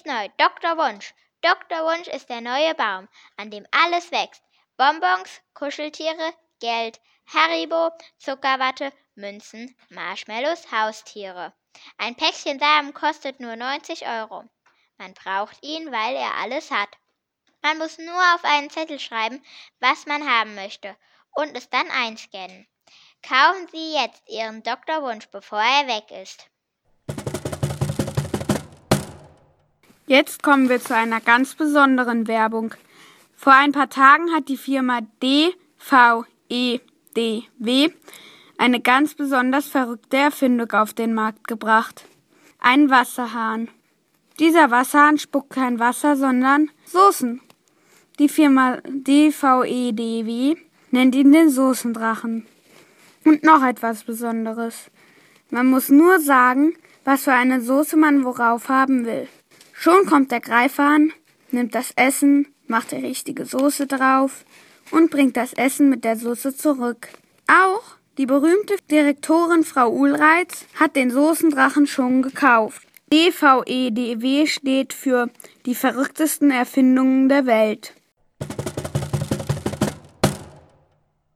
neu, Dr. Wunsch. Dr. Wunsch ist der neue Baum, an dem alles wächst. Bonbons, Kuscheltiere, Geld, Haribo, Zuckerwatte, Münzen, Marshmallows, Haustiere. Ein Päckchen Samen kostet nur 90 Euro. Man braucht ihn, weil er alles hat. Man muss nur auf einen Zettel schreiben, was man haben möchte, und es dann einscannen. Kaufen Sie jetzt Ihren Dr. Wunsch, bevor er weg ist. Jetzt kommen wir zu einer ganz besonderen Werbung. Vor ein paar Tagen hat die Firma DVEDW eine ganz besonders verrückte Erfindung auf den Markt gebracht. Einen Wasserhahn. Dieser Wasserhahn spuckt kein Wasser, sondern Soßen. Die Firma DVEDW nennt ihn den Soßendrachen. Und noch etwas Besonderes. Man muss nur sagen, was für eine Soße man worauf haben will. Schon kommt der Greifer an, nimmt das Essen, macht die richtige Soße drauf und bringt das Essen mit der Soße zurück. Auch die berühmte Direktorin Frau Uhlreitz hat den Soßendrachen schon gekauft. DVEDW steht für die verrücktesten Erfindungen der Welt.